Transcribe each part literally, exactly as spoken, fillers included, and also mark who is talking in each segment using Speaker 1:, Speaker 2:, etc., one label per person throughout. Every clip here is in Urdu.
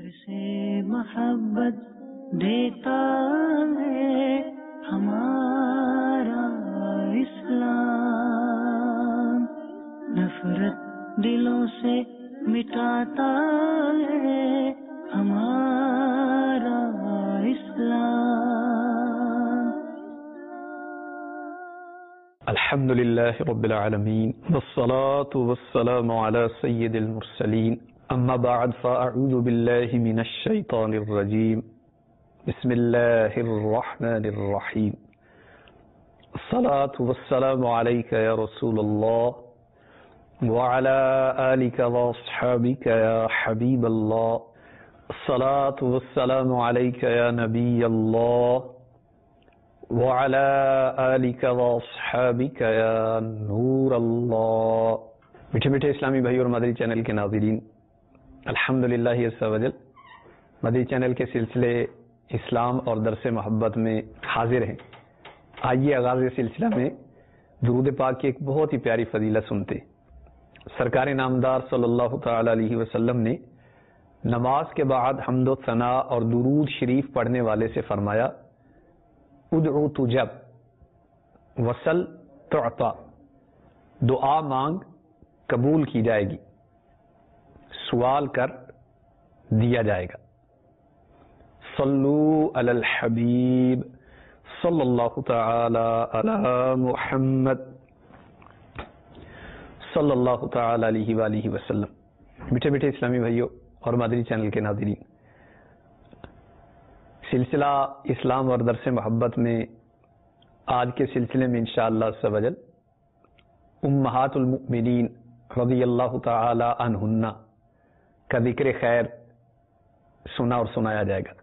Speaker 1: سے محبت دیتا ہے ہمارا اسلام، نفرت دلوں سے مٹاتا ہے ہمارا اسلام۔
Speaker 2: الحمد للہ رب العالمین والصلاة والسلام على سید المرسلین، اما بعد فاعوذ باللہ من الشیطان الرجیم، بسم اللہ الرحمن الرحیم، الصلاة والسلام علیک یا رسول اللہ وعلى آلک واصحابک یا حبیب اللہ، الصلاة والسلام علیک یا نبی اللہ وعلى آلک واصحابک یا نور اللہ۔ میٹھے میٹھے اسلامی بھائی اور مدری چینل کے ناظرین، الحمدللہ عز وجل مدری چینل کے سلسلے اسلام اور درس محبت میں حاضر ہیں۔ آئیے آغاز سلسلہ میں درود پاک کی ایک بہت ہی پیاری فضیلت سنتے۔ سرکار نامدار صلی اللہ تعالی علیہ وسلم نے نماز کے بعد حمد و ثنا اور درود شریف پڑھنے والے سے فرمایا، ادعو تجب وصل تعطا، دعا مانگ قبول کی جائے گی، سوال کر دیا جائے گا۔ صلو علی الحبیب صلی اللہ تعالی علی محمد صلی اللہ تعالی علیہ وآلہ وسلم۔ میٹھے میٹھے اسلامی بھائیوں اور مدری چینل کے ناظرین، سلسلہ اسلام اور درس محبت میں آج کے سلسلے میں انشاءاللہ عز و جل امہات المؤمنین رضی اللہ تعالی عنہن کا ذکر خیر سنا اور سنایا جائے گا۔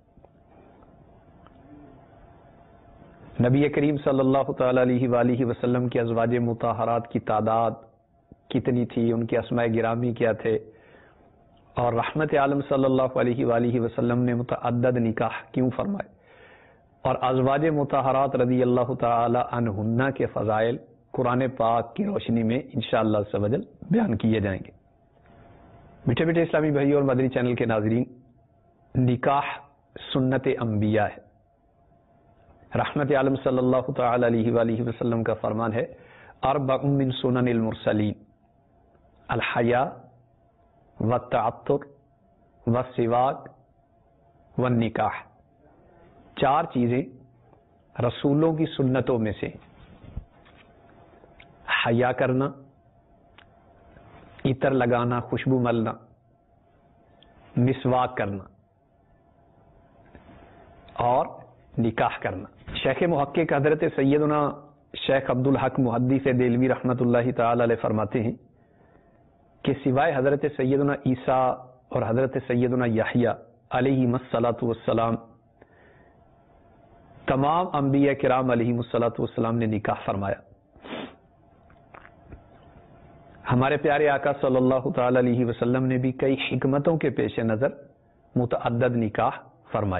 Speaker 2: نبی کریم صلی اللہ تعالی علیہ وآلہ وسلم کی ازواج مطہرات کی تعداد کتنی تھی، ان کے اسماء گرامی کیا تھے، اور رحمت عالم صلی اللہ علیہ وآلہ وسلم نے متعدد نکاح کیوں فرمائے، اور ازواج مطہرات رضی اللہ تعالی عنہن کے فضائل قرآن پاک کی روشنی میں انشاءاللہ عز و جل بیان کیے جائیں گے۔ میٹھے میٹھے اسلامی بھائی اور مدری چینل کے ناظرین، نکاح سنت انبیاء ہے۔ رحمت عالم صلی اللہ تعالی علیہ وآلہ وسلم کا فرمان ہے، اربع من سنن المرسلین، الحیا والتعطر والسواک والنکاح، چار چیزیں رسولوں کی سنتوں میں سے، حیا کرنا، عطر لگانا، خوشبو ملنا، مسواک کرنا اور نکاح کرنا۔ شیخ محقق حضرت سیدنا شیخ عبدالحق محدث دہلوی رحمۃ اللہ تعالی علیہ فرماتے ہیں کہ سوائے حضرت سیدنا عیسیٰ اور حضرت سیدنا یحییٰ علیہم الصلاۃ والسلام، تمام انبیاء کرام علیہم الصلاۃ والسلام نے نکاح فرمایا۔ ہمارے پیارے آقا صلی اللہ تعالی علیہ وسلم نے بھی کئی حکمتوں کے پیش نظر متعدد نکاح فرمائے۔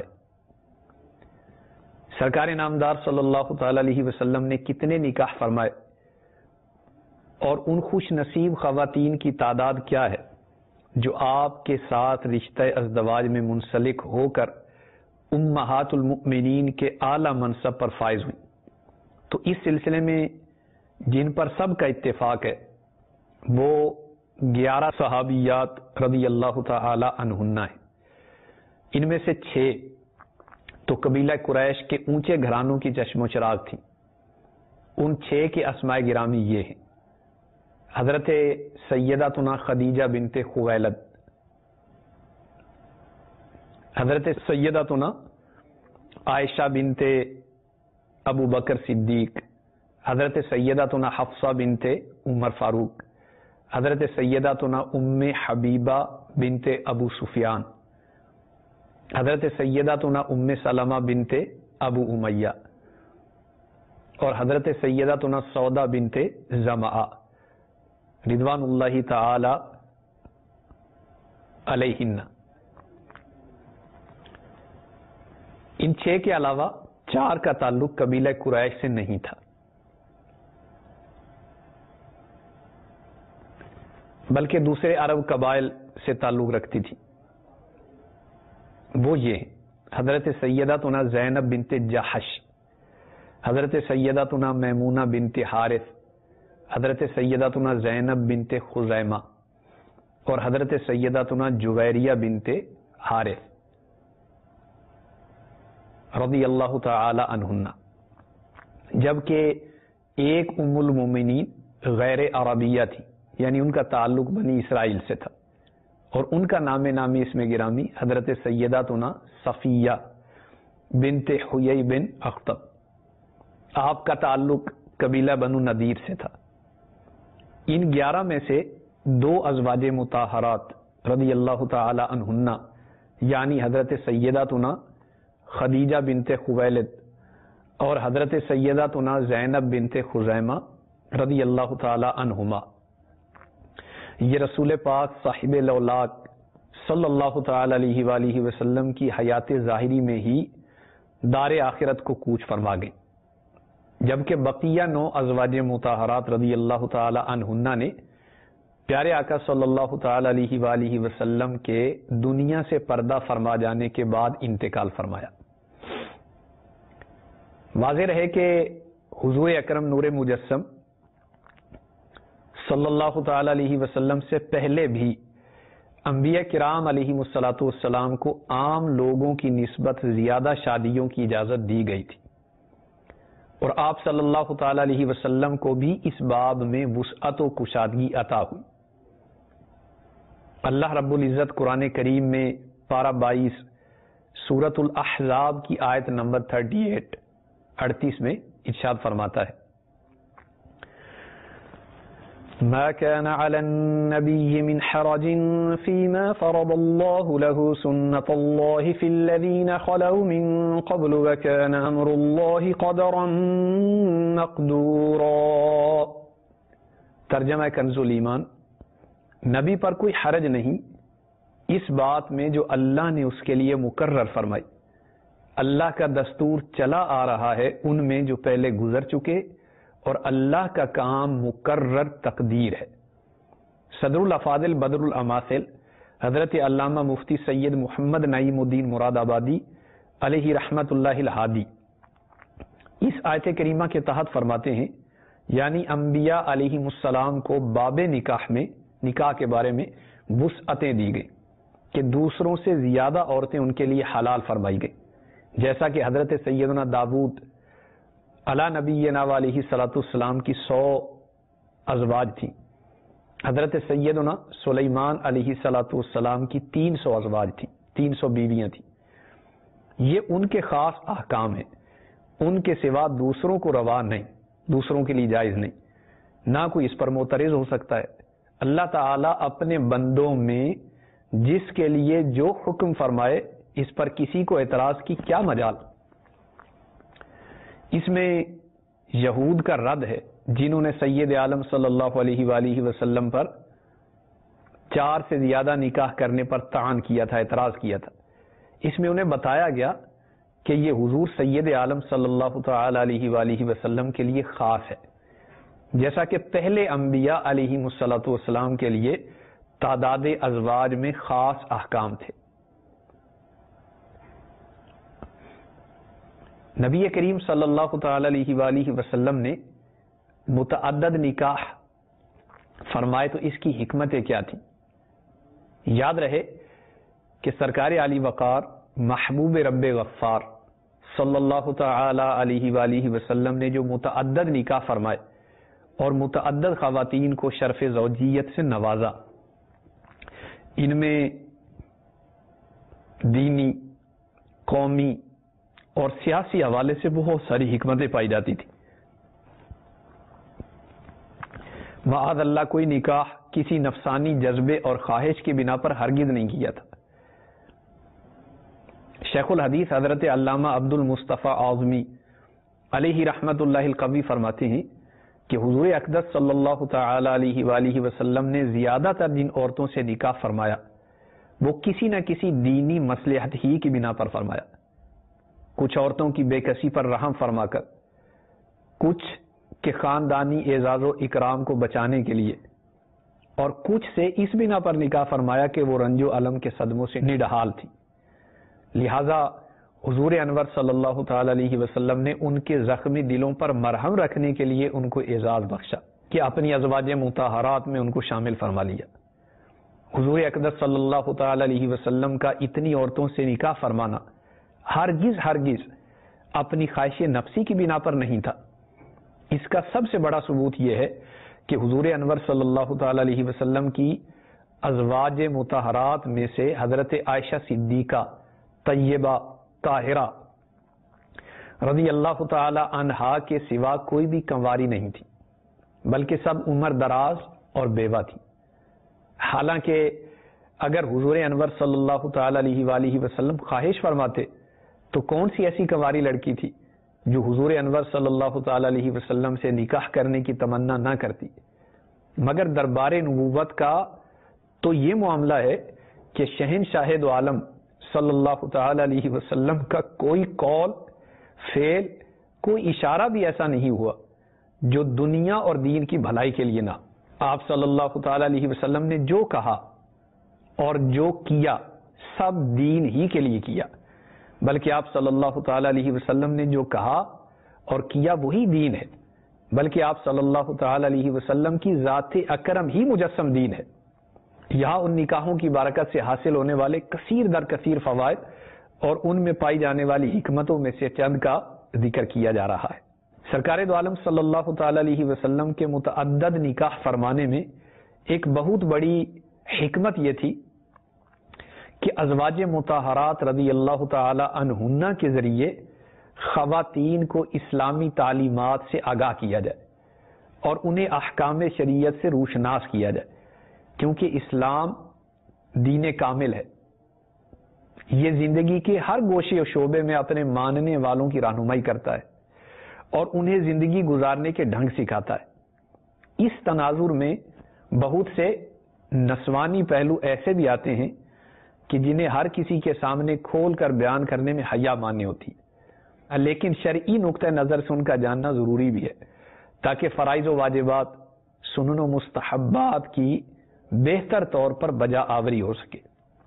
Speaker 2: سرکار نامدار صلی اللہ تعالی علیہ وسلم نے کتنے نکاح فرمائے، اور ان خوش نصیب خواتین کی تعداد کیا ہے جو آپ کے ساتھ رشتہ ازدواج میں منسلک ہو کر امہات المؤمنین کے اعلی منصب پر فائز ہوئی۔ تو اس سلسلے میں جن پر سب کا اتفاق ہے وہ گیارہ صحابیات رضی اللہ تعالی عنہن ہیں۔ ان میں سے چھ تو قبیلہ قریش کے اونچے گھرانوں کی چشم و چراغ تھیں۔ ان چھ کے اسماء گرامی یہ ہیں: حضرت سیداتنا خدیجہ بنت خویلد، حضرت سیداتنا عائشہ بنت ابو بکر صدیق، حضرت سیداتنا حفصہ بنت عمر فاروق، حضرت سیداتنا ام حبیبہ بنت ابو سفیان، حضرت سیداتنا ام سلمہ بنت ابو امیہ، اور حضرت سیداتنا سودا بنت زمعہ رضوان اللہ تعالی علیہن۔ ان چھ کے علاوہ چار کا تعلق قبیلہ قریش سے نہیں تھا، بلکہ دوسرے عرب قبائل سے تعلق رکھتی تھی۔ وہ یہ ہیں: حضرت سیداتنا زینب بنت جحش، حضرت سیداتنا میمونہ بنت حارث، حضرت سیداتنا زینب بنت خزیمہ اور حضرت سیداتنا جویریہ بنت حارث رضی اللہ تعالی عنہن، جبکہ ایک ام المومنین غیر عربیہ تھی، یعنی ان کا تعلق بنی اسرائیل سے تھا، اور ان کا نام نامی اس میں گرامی حضرت سیداتنا صفیہ بنت حیی بن اخطب، آپ کا تعلق قبیلہ بنو نذیر سے تھا۔ ان گیارہ میں سے دو ازواج مطہرات رضی اللہ تعالی عنہن، یعنی حضرت سیداتنا خدیجہ بنت خویلد اور حضرت سیداتنا زینب بنت خزیمہ رضی اللہ تعالی عنہما، یہ رسول پاک صاحب لولاک صلی اللہ تعالی علیہ وآلہ وسلم کی حیات ظاہری میں ہی دار آخرت کو کوچ فرما گئے، جبکہ بقیہ نو ازواج مطہرات رضی اللہ تعالی عنہن نے پیارے آقا صلی اللہ تعالی علیہ وآلہ وسلم کے دنیا سے پردہ فرما جانے کے بعد انتقال فرمایا۔ واضح رہے کہ حضور اکرم نور مجسم صلی اللہ تعالی علیہ وسلم سے پہلے بھی انبیاء کرام علیہم الصلاۃ والسلام کو عام لوگوں کی نسبت زیادہ شادیوں کی اجازت دی گئی تھی، اور آپ صلی اللہ تعالی علیہ وسلم کو بھی اس باب میں وسعت و کشادگی عطا ہوئی۔ اللہ رب العزت قرآن کریم میں پارہ بائیس سورۃ الاحزاب کی آیت نمبر تھرٹی ایٹ اڑتیس میں ارشاد فرماتا ہے: ما كان على النبي من حرج فيما فرض الله له سنة الله في الذين خلوا من قبل وكان أمر الله قدرا مقدورا۔ ترجمہ کنز الایمان: نبی پر کوئی حرج نہیں اس بات میں جو اللہ نے اس کے لیے مقرر فرمائی، اللہ کا دستور چلا آ رہا ہے ان میں جو پہلے گزر چکے، اور اللہ کا کام مقرر تقدیر ہے۔ صدر الافاضل بدر الاماثل حضرت علامہ مفتی سید محمد نعیم الدین مراد آبادی علیہ رحمت اللہ الہادی اس آیت کریمہ کے تحت فرماتے ہیں، یعنی انبیاء علیہ السلام کو باب نکاح میں نکاح کے بارے میں وسعتیں دی گئی کہ دوسروں سے زیادہ عورتیں ان کے لیے حلال فرمائی گئی، جیسا کہ حضرت سیدنا داود علی نبینا علیہ صلاۃ السلام کی سو ازواج تھیں، حضرت سیدنا سلیمان علیہ صلاۃ السلام کی تین سو ازواج تھیں، تین سو بیویاں تھیں۔ یہ ان کے خاص احکام ہیں، ان کے سوا دوسروں کو روا نہیں، دوسروں کے لیے جائز نہیں، نہ کوئی اس پر معترض ہو سکتا ہے۔ اللہ تعالیٰ اپنے بندوں میں جس کے لیے جو حکم فرمائے اس پر کسی کو اعتراض کی کیا مجال۔ اس میں یہود کا رد ہے جنہوں نے سید عالم صلی اللہ علیہ وآلہ وسلم پر چار سے زیادہ نکاح کرنے پر طعن کیا تھا، اعتراض کیا تھا۔ اس میں انہیں بتایا گیا کہ یہ حضور سید عالم صلی اللہ تعالی علیہ وآلہ وسلم کے لیے خاص ہے، جیسا کہ پہلے انبیاء علیہ الصلوۃ والسلام کے لیے تعداد ازواج میں خاص احکام تھے۔ نبی کریم صلی اللہ تعالی علیہ وآلہ وسلم نے متعدد نکاح فرمائے تو اس کی حکمتیں کیا تھیں؟ یاد رہے کہ سرکار علی وقار محبوب رب غفار صلی اللہ تعالی علیہ وآلہ وسلم نے جو متعدد نکاح فرمائے اور متعدد خواتین کو شرف زوجیت سے نوازا، ان میں دینی، قومی اور سیاسی حوالے سے بہت ساری حکمتیں پائی جاتی تھی۔ معاذ اللہ کوئی نکاح کسی نفسانی جذبے اور خواہش کی بنا پر ہرگز نہیں کیا تھا۔ شیخ الحدیث حضرت علامہ عبد المصطفیٰ اعظمی علیہ رحمت اللہ القوی فرماتے ہیں کہ حضور اقدس صلی اللہ تعالی علیہ وآلہ وسلم نے زیادہ تر جن عورتوں سے نکاح فرمایا وہ کسی نہ کسی دینی مصلحت ہی کی بنا پر فرمایا، کچھ عورتوں کی بے کسی پر رحم فرما کر، کچھ کے خاندانی اعزاز و اکرام کو بچانے کے لیے، اور کچھ سے اس بنا پر نکاح فرمایا کہ وہ رنج و الم کے صدموں سے نڈھال تھی۔ لہذا حضور انور صلی اللہ تعالی علیہ وسلم نے ان کے زخمی دلوں پر مرہم رکھنے کے لیے ان کو اعزاز بخشا کہ اپنی ازواج مطہرات میں ان کو شامل فرما لیا۔ حضور اقدس صلی اللہ تعالی علیہ وسلم کا اتنی عورتوں سے نکاح فرمانا ہرگز ہرگز اپنی خواہش نفسی کی بنا پر نہیں تھا۔ اس کا سب سے بڑا ثبوت یہ ہے کہ حضور انور صلی اللہ تعالی علیہ وسلم کی ازواج مطہرات میں سے حضرت عائشہ صدیقہ طیبہ طاہرہ رضی اللہ تعالی عنہا کے سوا کوئی بھی کنواری نہیں تھی، بلکہ سب عمر دراز اور بیوہ تھی۔ حالانکہ اگر حضور انور صلی اللہ تعالی علیہ وآلہ وسلم خواہش فرماتے تو کون سی ایسی کنواری لڑکی تھی جو حضور انور صلی اللہ تعالی علیہ وسلم سے نکاح کرنے کی تمنا نہ کرتی؟ مگر دربار نبوت کا تو یہ معاملہ ہے کہ شہنشاہ دو عالم صلی اللہ تعالی علیہ وسلم کا کوئی قول، فعل، کوئی اشارہ بھی ایسا نہیں ہوا جو دنیا اور دین کی بھلائی کے لیے نہ۔ آپ صلی اللہ تعالی علیہ وسلم نے جو کہا اور جو کیا سب دین ہی کے لیے کیا، بلکہ آپ صلی اللہ تعالی علیہ وسلم نے جو کہا اور کیا وہی دین ہے، بلکہ آپ صلی اللہ تعالی علیہ وسلم کی ذات اکرم ہی مجسم دین ہے۔ یہاں ان نکاحوں کی برکت سے حاصل ہونے والے کثیر در کثیر فوائد اور ان میں پائی جانے والی حکمتوں میں سے چند کا ذکر کیا جا رہا ہے۔ سرکار دو عالم صلی اللہ تعالی علیہ وسلم کے متعدد نکاح فرمانے میں ایک بہت بڑی حکمت یہ تھی کہ ازواج مطہرات رضی اللہ تعالی عنہن کے ذریعے خواتین کو اسلامی تعلیمات سے آگاہ کیا جائے اور انہیں احکام شریعت سے روشناس کیا جائے، کیونکہ اسلام دین کامل ہے۔ یہ زندگی کے ہر گوشے و شعبے میں اپنے ماننے والوں کی رہنمائی کرتا ہے اور انہیں زندگی گزارنے کے ڈھنگ سکھاتا ہے۔ اس تناظر میں بہت سے نسوانی پہلو ایسے بھی آتے ہیں کہ جنہیں ہر کسی کے سامنے کھول کر بیان کرنے میں حیا ماننی ہوتی ہے، لیکن شرعی نقطہ نظر سے ان کا جاننا ضروری بھی ہے تاکہ فرائض و واجبات، سنن و مستحبات کی بہتر طور پر بجا آوری ہو سکے۔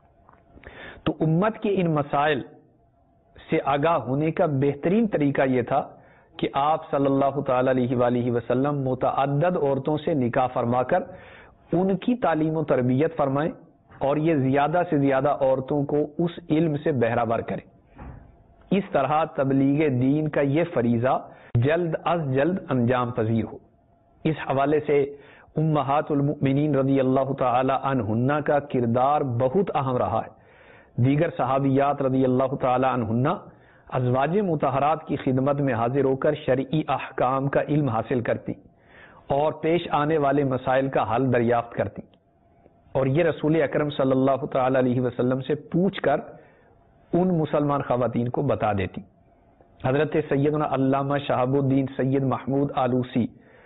Speaker 2: تو امت کے ان مسائل سے آگاہ ہونے کا بہترین طریقہ یہ تھا کہ آپ صلی اللہ تعالی علیہ وآلہ وسلم متعدد عورتوں سے نکاح فرما کر ان کی تعلیم و تربیت فرمائیں اور یہ زیادہ سے زیادہ عورتوں کو اس علم سے بہرہ کریں۔ اس طرح تبلیغ دین کا یہ فریضہ جلد از جلد انجام پذیر ہو۔ اس حوالے سے امہات المؤمنین رضی اللہ تعالی عنہن کا کردار بہت اہم رہا ہے۔ دیگر صحابیات رضی اللہ تعالی عنہن ازواج مطہرات کی خدمت میں حاضر ہو کر شرعی احکام کا علم حاصل کرتی اور پیش آنے والے مسائل کا حل دریافت کرتی، اور یہ رسول اکرم صلی اللہ تعالی علیہ وسلم سے پوچھ کر ان مسلمان خواتین کو بتا دیتی۔ حضرت سیدنا علامہ شہاب الدین سید محمود آلوسی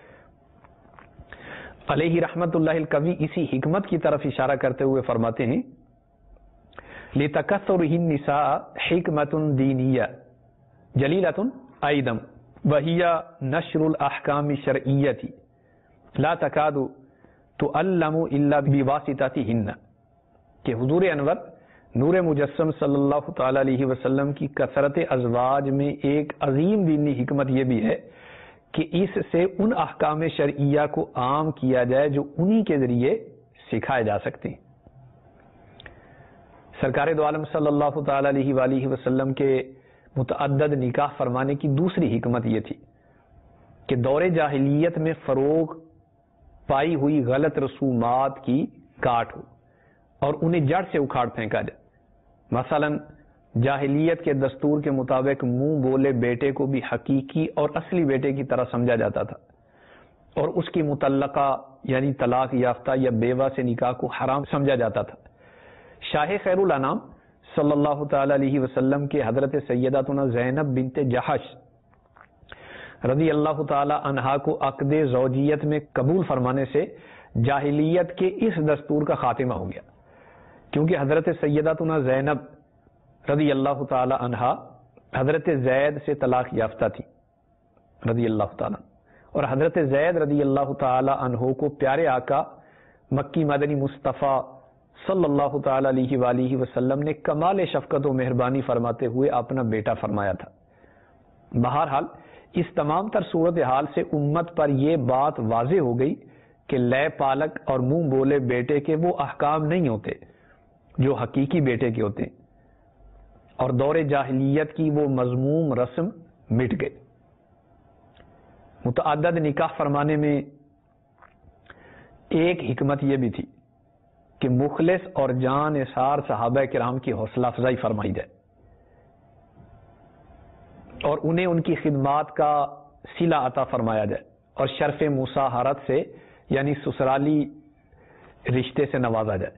Speaker 2: علیہ رحمت اللہ القوی اسی حکمت کی طرف اشارہ کرتے ہوئے فرماتے ہیں، لِتَكَثُّرِهِ النِّسَاء حِكْمَةٌ دِينِيَّةٌ جَلِيلَةٌ أَيْضًا وَهِيَ نَشْرُ الْأَحْكَامِ الشَّرْعِيَّةِ لَا تَكَادُ تُعَلَّمُ إِلَّا بِوَاسِطَتِهِنَّ کہ حضور انور نور مجسم صلی اللہ تعالی علیہ وسلم کی کثرت ازواج میں ایک عظیم دینی حکمت یہ بھی ہے کہ اس سے ان احکام شرعیہ کو عام کیا جائے جو انہی کے ذریعے سکھائے جا سکتے ہیں۔ سرکار دو عالم صلی اللہ تعالی علیہ وآلہ وسلم کے متعدد نکاح فرمانے کی دوسری حکمت یہ تھی کہ دور جاہلیت میں فروغ پائی ہوئی غلط رسومات کی کاٹ ہو اور انہیں جڑ سے اکھاڑ پھینکا جائے۔ مثلا جاہلیت کے دستور کے مطابق منہ بولے بیٹے کو بھی حقیقی اور اصلی بیٹے کی طرح سمجھا جاتا تھا اور اس کی متعلقہ یعنی طلاق یافتہ یا بیوہ سے نکاح کو حرام سمجھا جاتا تھا۔ شاہ خیر الانام صلی اللہ تعالی علیہ وسلم کے حضرت سیداتنا زینب بنت جحش رضی اللہ تعالی عنہا کو عقد زوجیت میں قبول فرمانے سے جاہلیت کے اس دستور کا خاتمہ ہو گیا، کیونکہ حضرت سیداتنا زینب رضی اللہ تعالی عنہا حضرت زید سے طلاق یافتہ تھی رضی اللہ تعالی، اور حضرت زید رضی اللہ تعالی عنہ کو پیارے آقا مکی مدنی مصطفیٰ صلی اللہ تعالی علیہ وآلہ وسلم نے کمال شفقت و مہربانی فرماتے ہوئے اپنا بیٹا فرمایا تھا۔ بہرحال اس تمام تر صورتحال سے امت پر یہ بات واضح ہو گئی کہ لے پالک اور منہ بولے بیٹے کے وہ احکام نہیں ہوتے جو حقیقی بیٹے کے ہوتے ہیں، اور دور جاہلیت کی وہ مذموم رسم مٹ گئے۔ متعدد نکاح فرمانے میں ایک حکمت یہ بھی تھی کہ مخلص اور جان نثار صحابہ کرام کی حوصلہ افزائی فرمائی جائے اور انہیں ان کی خدمات کا صلہ عطا فرمایا جائے اور شرف مساہرت سے یعنی سسرالی رشتے سے نوازا جائے۔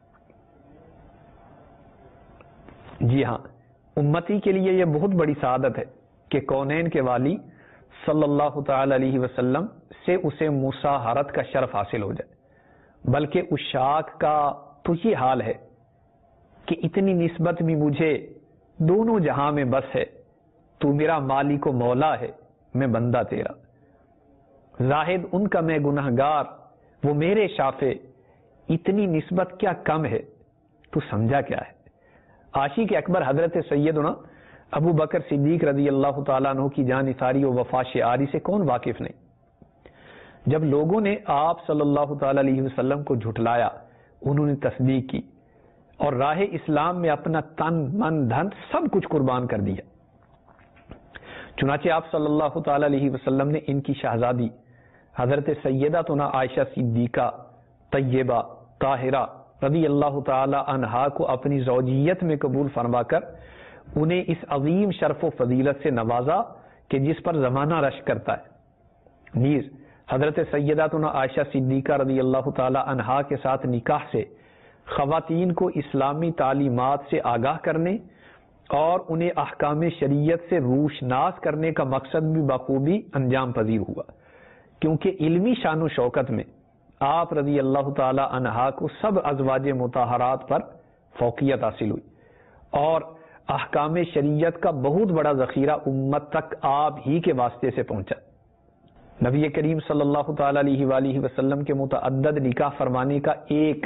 Speaker 2: جی ہاں، امتی کے لیے یہ بہت بڑی سعادت ہے کہ کونین کے والی صلی اللہ تعالی علیہ وسلم سے اسے مساہرت کا شرف حاصل ہو جائے، بلکہ اشاق کا تو یہ حال ہے کہ اتنی نسبت بھی مجھے دونوں جہاں میں بس ہے، تو میرا مالک و مولا ہے، میں بندہ تیرا، زاہد ان کا میں گنہگار، وہ میرے شافع، اتنی نسبت کیا کم ہے، تو سمجھا کیا ہے۔ عاشق اکبر حضرت سیدنا ابو بکر صدیق رضی اللہ تعالیٰ عنہ کی جان نثاری و وفا شعاری سے کون واقف نہیں؟ جب لوگوں نے آپ صلی اللہ تعالیٰ علیہ وسلم کو جھٹلایا، انہوں نے تصدیق کی اور راہ اسلام میں اپنا تن من دھن سب کچھ قربان کر دیا۔ چنانچہ آپ صلی اللہ تعالیٰ علیہ وسلم نے ان کی شہزادی حضرت سیدتنا عائشہ صدیقہ طیبہ طاہرہ رضی اللہ تعالی عنہا کو اپنی زوجیت میں قبول فرما کر انہیں اس عظیم شرف و فضیلت سے نوازا کہ جس پر زمانہ رشک کرتا ہے۔ نیز حضرت سیدتنا عائشہ صدیقہ رضی اللہ تعالی عنہا کے ساتھ نکاح سے خواتین کو اسلامی تعلیمات سے آگاہ کرنے اور انہیں احکام شریعت سے روشناس کرنے کا مقصد بھی بخوبی انجام پذیر ہوا، کیونکہ علمی شان و شوکت میں آپ رضی اللہ تعالی عنہا کو سب ازواج مطہرات پر فوقیت حاصل ہوئی اور احکام شریعت کا بہت بڑا ذخیرہ امت تک آپ ہی کے واسطے سے پہنچا۔ نبی کریم صلی اللہ تعالی علیہ وآلہ وسلم کے متعدد نکاح فرمانے کا ایک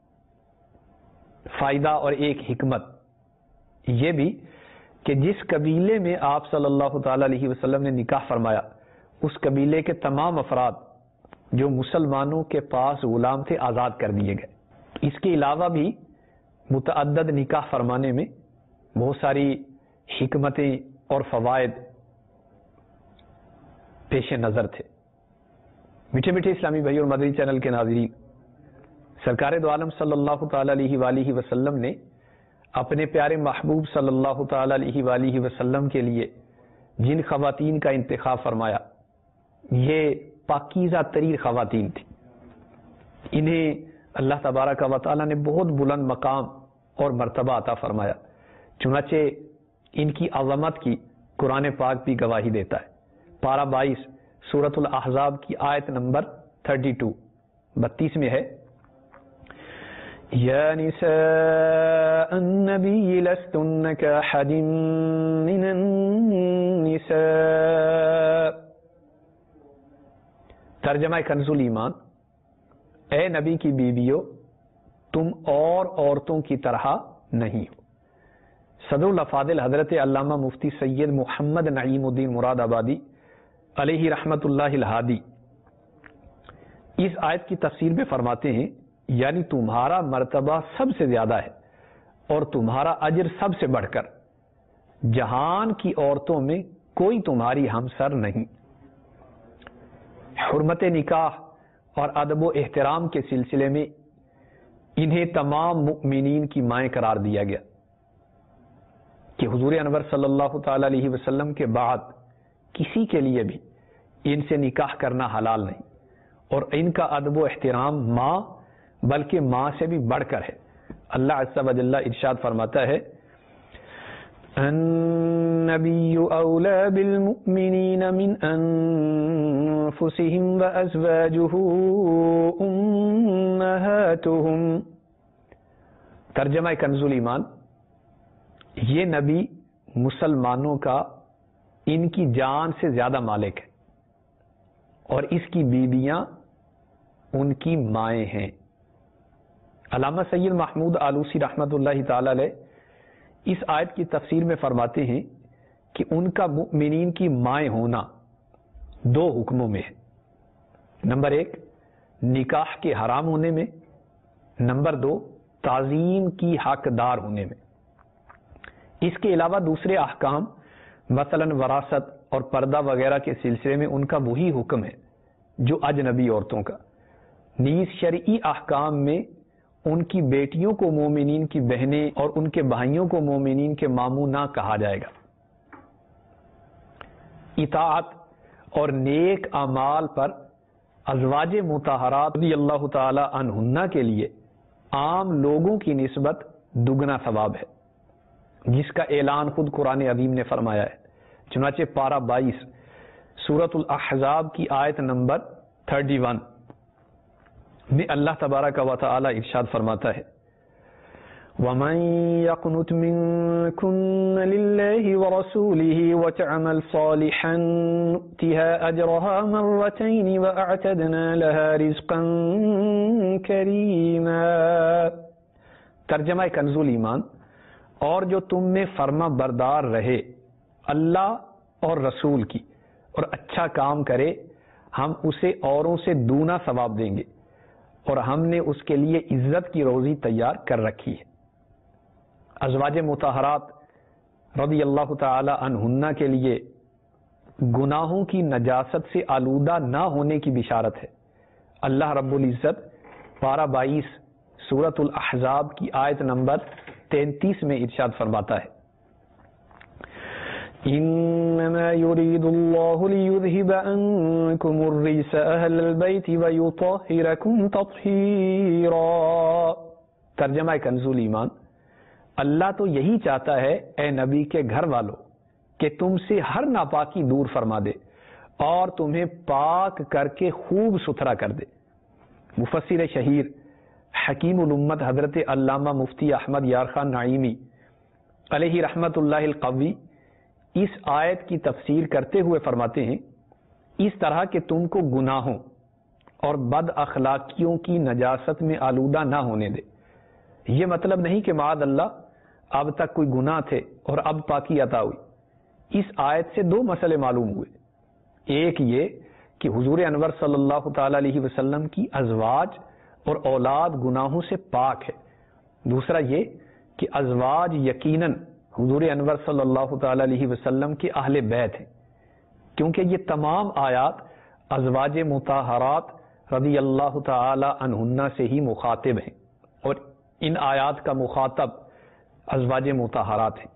Speaker 2: فائدہ اور ایک حکمت یہ بھی کہ جس قبیلے میں آپ صلی اللہ تعالی علیہ وسلم نے نکاح فرمایا، اس قبیلے کے تمام افراد جو مسلمانوں کے پاس غلام تھے آزاد کر دیے گئے۔ اس کے علاوہ بھی متعدد نکاح فرمانے میں بہت ساری حکمتیں اور فوائد پیش نظر تھے۔ میٹھے میٹھے اسلامی بھائی اور مدنی چینل کے ناظرین، سرکار دو عالم صلی اللہ تعالی علیہ وآلہ وسلم نے اپنے پیارے محبوب صلی اللہ تعالی علیہ وآلہ وسلم کے لیے جن خواتین کا انتخاب فرمایا، یہ پاکیزہ ترین خواتین تھی۔ انہیں اللہ تبارک و تعالی نے بہت بلند مقام اور مرتبہ عطا فرمایا، چنانچہ ان کی عظمت کی قرآن پاک بھی گواہی دیتا ہے۔ پارہ بائیس سورۃ الاحزاب کی آیت نمبر بتیس بتیس میں ہے، یا نساء النبی لستن کاحد من النساء۔ ترجمہ کنز الایمان، اے نبی کی بیویوں تم اور عورتوں کی طرح نہیں ہو۔ صدر الافاضل حضرت علامہ مفتی سید محمد نعیم الدین مراد آبادی علیہ رحمت اللہ الہادی اس آیت کی تفسیر میں فرماتے ہیں، یعنی تمہارا مرتبہ سب سے زیادہ ہے اور تمہارا اجر سب سے بڑھ کر جہان کی عورتوں میں کوئی تمہاری ہمسر نہیں۔ حرمت نکاح اور ادب و احترام کے سلسلے میں انہیں تمام مؤمنین کی مائیں قرار دیا گیا کہ حضور انور صلی اللہ تعالی علیہ وسلم کے بعد کسی کے لیے بھی ان سے نکاح کرنا حلال نہیں، اور ان کا ادب و احترام ماں بلکہ ماں سے بھی بڑھ کر ہے۔ اللہ عز و جل ارشاد فرماتا ہے، النبی اولی بالمؤمنین من انفسهم وازواجه امہاتهم۔ ترجمہ کنز الایمان، یہ نبی مسلمانوں کا ان کی جان سے زیادہ مالک ہے اور اس کی بیویاں ان کی مائیں ہیں۔ علامہ سید محمود آلوسی رحمۃ اللہ تعالی علیہ اس آیت کی تفسیر میں فرماتے ہیں کہ ان کا مؤمنین کی مائیں ہونا دو حکموں میں ہے. نمبر ایک نکاح کے حرام ہونے میں، نمبر دو تعظیم کی حقدار ہونے میں. اس کے علاوہ دوسرے احکام مثلا وراثت اور پردہ وغیرہ کے سلسلے میں ان کا وہی حکم ہے جو اجنبی عورتوں کا. نیز شرعی احکام میں ان کی بیٹیوں کو مومنین کی بہنیں اور ان کے بھائیوں کو مومنین کے ماموں نہ کہا جائے گا. اطاعت اور نیک اعمال پر ازواج مطہرات رضی اللہ تعالی عنہن کے لیے عام لوگوں کی نسبت دگنا ثواب ہے، جس کا اعلان خود قرآن عظیم نے فرمایا ہے. چنانچہ پارہ بائیس سورۃ الاحزاب کی آیت نمبر اکتیس میں اللہ تبارک و تعالی ارشاد فرماتا ہے وَمَن يَقْنُتْ مِنكُنَّ لِلَّهِ وَرَسُولِهِ وَتَعْمَلْ صَالِحًا نُؤْتِهَا أَجْرَهَا مَرَّتَيْنِ وَأَعْتَدْنَا لَهَا رِزْقًا كَرِيمًا. ترجمہ کنز الایمان. اور جو تم میں فرما بردار رہے اللہ اور رسول کی اور اچھا کام کرے، ہم اسے اوروں سے دونا ثواب دیں گے، اور ہم نے اس کے لیے عزت کی روزی تیار کر رکھی ہے. ازواج مطہرات رضی اللہ تعالی عنہن کے لیے گناہوں کی نجاست سے آلودہ نہ ہونے کی بشارت ہے. اللہ رب العزت پارہ بائیس سورۃ الاحزاب کی آیت نمبر تینتیس میں ارشاد فرماتا ہے انما يريد الله ليذهب عنكم الرجس اهل البيت ويطهركم تطهيرا. ترجمہ کنز الایمان. اللہ تو یہی چاہتا ہے اے نبی کے گھر والوں کہ تم سے ہر ناپاکی دور فرما دے اور تمہیں پاک کر کے خوب ستھرا کر دے. مفسر شہیر حکیم الامت حضرت علامہ مفتی احمد یار خان نعیمی علیہ رحمت اللہ القوی اس آیت کی تفسیر کرتے ہوئے فرماتے ہیں اس طرح کہ تم کو گناہوں اور بد اخلاقیوں کی نجاست میں آلودہ نہ ہونے دے. یہ مطلب نہیں کہ معاذ اللہ اب تک کوئی گناہ تھے اور اب پاکی عطا ہوئی. اس آیت سے دو مسئلے معلوم ہوئے. ایک یہ کہ حضور انور صلی اللہ تعالی علیہ وسلم کی ازواج اور اولاد گناہوں سے پاک ہے. دوسرا یہ کہ ازواج یقیناً حضور انور صلی اللہ تعالی علیہ وسلم کے اہل بیت ہیں، کیونکہ یہ تمام آیات ازواج مطہرات رضی اللہ تعالی عنہن سے ہی مخاطب ہیں، اور ان آیات کا مخاطب ازواج مطہرات ہیں.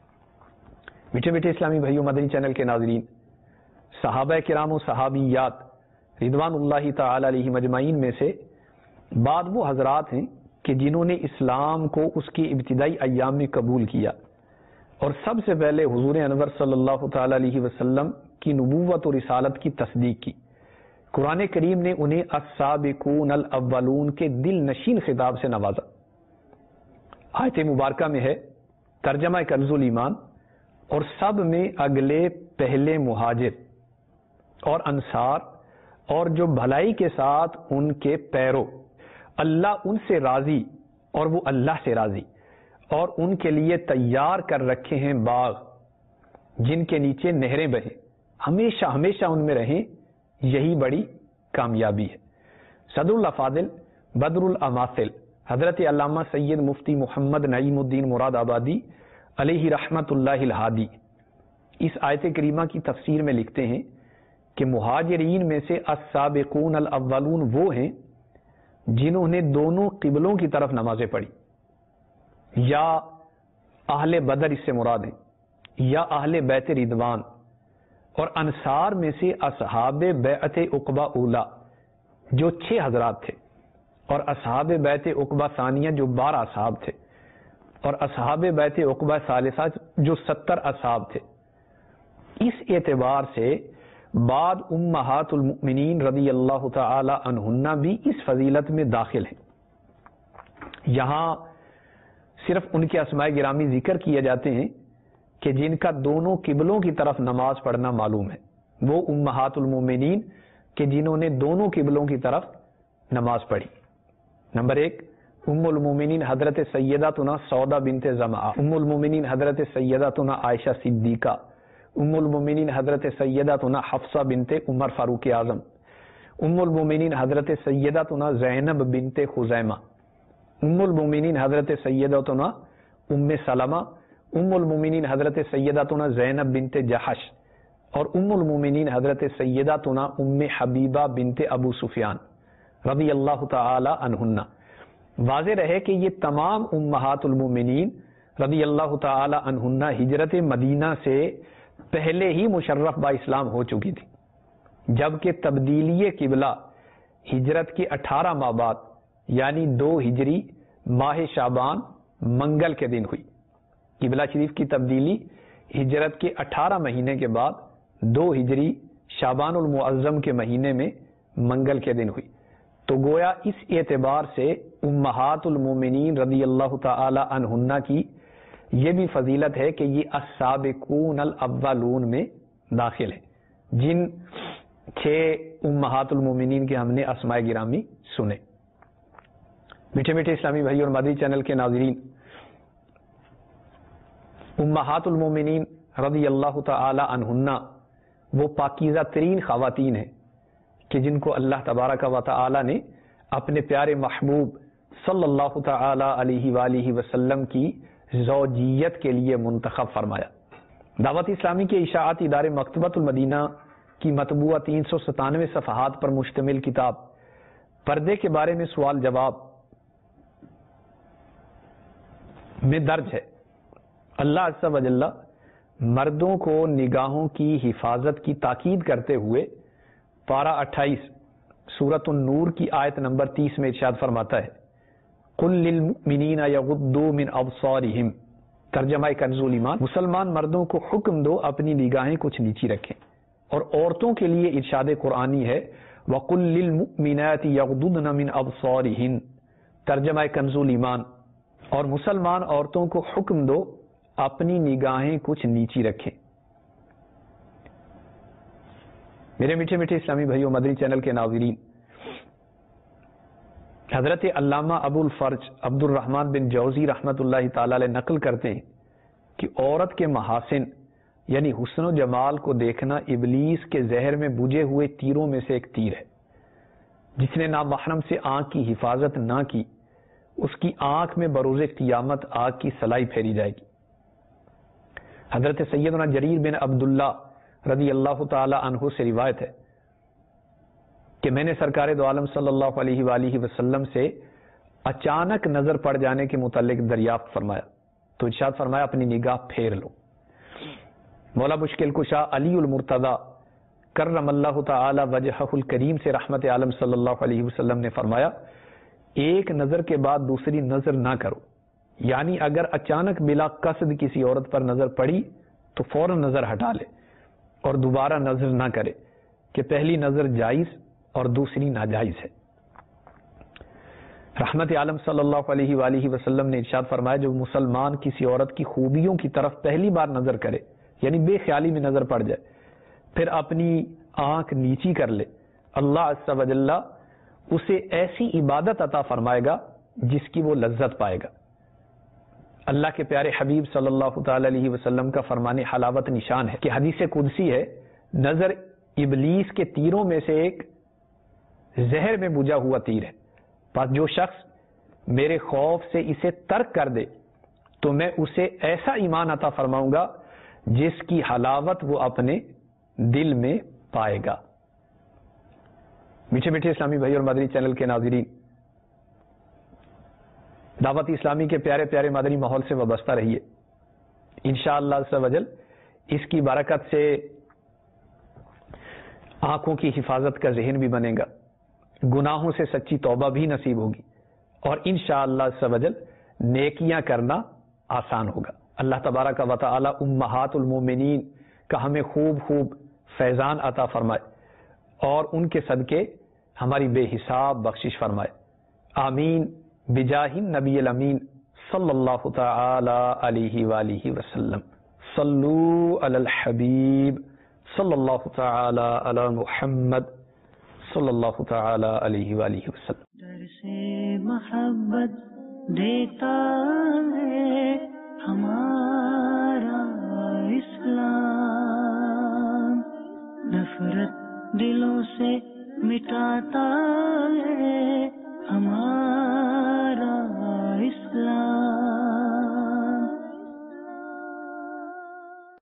Speaker 2: میٹھے میٹھے اسلامی بھائیو، مدنی چینل کے ناظرین، صحابہ کرام و صحابیات رضوان اللہ تعالی علیہ مجمعین میں سے بعد وہ حضرات ہیں کہ جنہوں نے اسلام کو اس کے ابتدائی ایام میں قبول کیا اور سب سے پہلے حضور انور صلی اللہ تعالی علیہ وسلم کی نبوت اور رسالت کی تصدیق کی. قرآن کریم نے انہیں السابقون الاولون کے دل نشین خطاب سے نوازا. آیت مبارکہ میں ہے ترجمہ کنز الایمان، اور سب میں اگلے پہلے مہاجر اور انصار اور جو بھلائی کے ساتھ ان کے پیرو، اللہ ان سے راضی اور وہ اللہ سے راضی، اور ان کے لیے تیار کر رکھے ہیں باغ جن کے نیچے نہریں بہیں، ہمیشہ ہمیشہ ان میں رہیں، یہی بڑی کامیابی ہے. صدر الافاضل بدر الاماثل حضرت علامہ سید مفتی محمد نعیم الدین مراد آبادی علیہ رحمت اللہ الہادی اس آیت کریمہ کی تفسیر میں لکھتے ہیں کہ مہاجرین میں سے السابقون الاولون وہ ہیں جنہوں نے دونوں قبلوں کی طرف نمازیں پڑھی، یا اہل بدر اس سے مراد ہیں، یا اہل بیت رضوان. اور انصار میں سے اصحاب بیعت عقبہ اولا جو چھ حضرات تھے، اور اصحاب بیعت عقبہ ثانیہ جو بارہ اصحاب تھے، اور اصحاب بیعت عقبہ ثالثہ جو ستر اصحاب تھے. اس اعتبار سے بعد امہات المؤمنین رضی اللہ تعالی عنہن بھی اس فضیلت میں داخل ہیں. یہاں صرف ان کے اسماء گرامی ذکر کیے جاتے ہیں کہ جن کا دونوں قبلوں کی طرف نماز پڑھنا معلوم ہے، وہ امہات المومنین کہ جنہوں نے دونوں قبلوں کی طرف نماز پڑھی. نمبر ایک ام المومنین حضرت سیداتنا سودا بنت زمعہ، ام المومنین حضرت سیداتنا عائشہ صدیقہ، ام المومنین حضرت سیداتنا حفصہ بنت عمر فاروق اعظم، ام المومنین حضرت سیداتنا زینب بنت خزیمہ، ام المومنین حضرت سیداتنا ام سلمہ، ام المومنین حضرت سیداتنا زینب بنت جحش، اور ام المومنین حضرت سیداتنا ام حبیبہ بنت ابو سفیان رضی اللہ تعالی عنہن۔ واضح رہے کہ یہ تمام امہات المومنین رضی اللہ تعالی عنہن ہجرت مدینہ سے پہلے ہی مشرف با اسلام ہو چکی تھی، جبکہ تبدیلی قبلہ ہجرت کے اٹھارہ ماہ بعد یعنی دو ہجری ماہ شعبان منگل کے دن ہوئی۔ قبلہ شریف کی تبدیلی ہجرت کے اٹھارہ مہینے کے بعد دو ہجری شعبان المعظم کے مہینے میں منگل کے دن ہوئی۔ تو گویا اس اعتبار سے امہات المومنین رضی اللہ تعالی عنہن کی یہ بھی فضیلت ہے کہ یہ السابقون الاولون میں داخل ہے، جن چھ امہات المومنین کے ہم نے اسماء گرامی سنے۔ میٹھے میٹھے اسلامی بھائی اور مدنی چینل کے ناظرین، امہات المومنین رضی اللہ تعالی عنہن وہ پاکیزہ ترین خواتین ہیں کہ جن کو اللہ تبارک و تعالی نے اپنے پیارے محبوب صلی اللہ تعالی علیہ وآلہ وسلم کی زوجیت کے لیے منتخب فرمایا۔ دعوت اسلامی کے اشاعت ادارے مکتبۃ المدینہ کی مطبوعہ تین سو ستانوے صفحات پر مشتمل کتاب پردے کے بارے میں سوال جواب میں درج ہے، اللہ عز و جل مردوں کو نگاہوں کی حفاظت کی تاکید کرتے ہوئے پارہ اٹھائیس سورۃ النور کی آیت نمبر تیس میں ارشاد فرماتا ہے، قل للمؤمنین یغضوا من ابصارہم، ترجمہ کنز ایمان، مسلمان مردوں کو حکم دو اپنی نگاہیں کچھ نیچی رکھیں، اور عورتوں کے لیے ارشاد قرآنی ہے وقل للمؤمنات یغضضن من ابصارہن، ترجمہ کنز ایمان، اور مسلمان عورتوں کو حکم دو اپنی نگاہیں کچھ نیچی رکھیں۔ میرے میٹھے میٹھے اسلامی بھائیوں، مدنی چینل کے ناظرین، حضرت علامہ ابو الفرج عبد الرحمن بن جوزی رحمت اللہ تعالی علیہ نقل کرتے ہیں کہ عورت کے محاسن یعنی حسن و جمال کو دیکھنا ابلیس کے زہر میں بجھے ہوئے تیروں میں سے ایک تیر ہے۔ جس نے نامحرم سے آنکھ کی حفاظت نہ کی، اس کی آنکھ میں بروز قیامت آگ کی سلائی پھیری جائے گی۔ حضرت سیدنا جریر بن عبداللہ رضی اللہ تعالی عنہ سے روایت ہے کہ میں نے سرکار دو عالم صلی اللہ علیہ وآلہ وسلم سے اچانک نظر پڑ جانے کے متعلق دریافت فرمایا تو ارشاد فرمایا اپنی نگاہ پھیر لو۔ مولا مشکل کشا علی المرتضی کرم اللہ تعالی وجہہ الکریم سے رحمت عالم صلی اللہ علیہ وسلم نے فرمایا، ایک نظر کے بعد دوسری نظر نہ کرو، یعنی اگر اچانک بلا قصد کسی عورت پر نظر پڑی تو فوراً نظر ہٹا لے اور دوبارہ نظر نہ کرے کہ پہلی نظر جائز اور دوسری ناجائز ہے۔ رحمت عالم صلی اللہ علیہ وآلہ وسلم نے ارشاد فرمایا، جو مسلمان کسی عورت کی خوبیوں کی طرف پہلی بار نظر کرے یعنی بے خیالی میں نظر پڑ جائے، پھر اپنی آنکھ نیچی کر لے، اللہ عز و جل اسے ایسی عبادت عطا فرمائے گا جس کی وہ لذت پائے گا۔ اللہ کے پیارے حبیب صلی اللہ تعالی علیہ وسلم کا فرمان حلاوت نشان ہے کہ حدیث قدسی ہے، نظر ابلیس کے تیروں میں سے ایک زہر میں بجھا ہوا تیر ہے، پس جو شخص میرے خوف سے اسے ترک کر دے تو میں اسے ایسا ایمان عطا فرماؤں گا جس کی حلاوت وہ اپنے دل میں پائے گا۔ میٹھے میٹھے اسلامی بھائی اور مدنی چینل کے ناظرین، دعوت اسلامی کے پیارے پیارے مدنی ماحول سے وابستہ رہیے، انشاءاللہ عز و جل اس کی برکت سے آنکھوں کی حفاظت کا ذہن بھی بنے گا، گناہوں سے سچی توبہ بھی نصیب ہوگی، اور انشاءاللہ عز و جل نیکیاں کرنا آسان ہوگا۔ اللہ تبارک و تعالی امہات المومنین کا ہمیں خوب خوب فیضان عطا فرمائے اور ان کے صدقے ہماری بے حساب بخشش فرمائے، آمین بجاہ نبی الامین صلی اللہ تعالی علیہ وآلہ وسلم۔ صلو علی الحبیب صلی اللہ تعالی علی محمد صلی اللہ تعالی علیہ وآلہ وسلم۔
Speaker 1: درس محبت دیتا ہے ہمارا اسلام، نفرت دلوں سے مٹاتا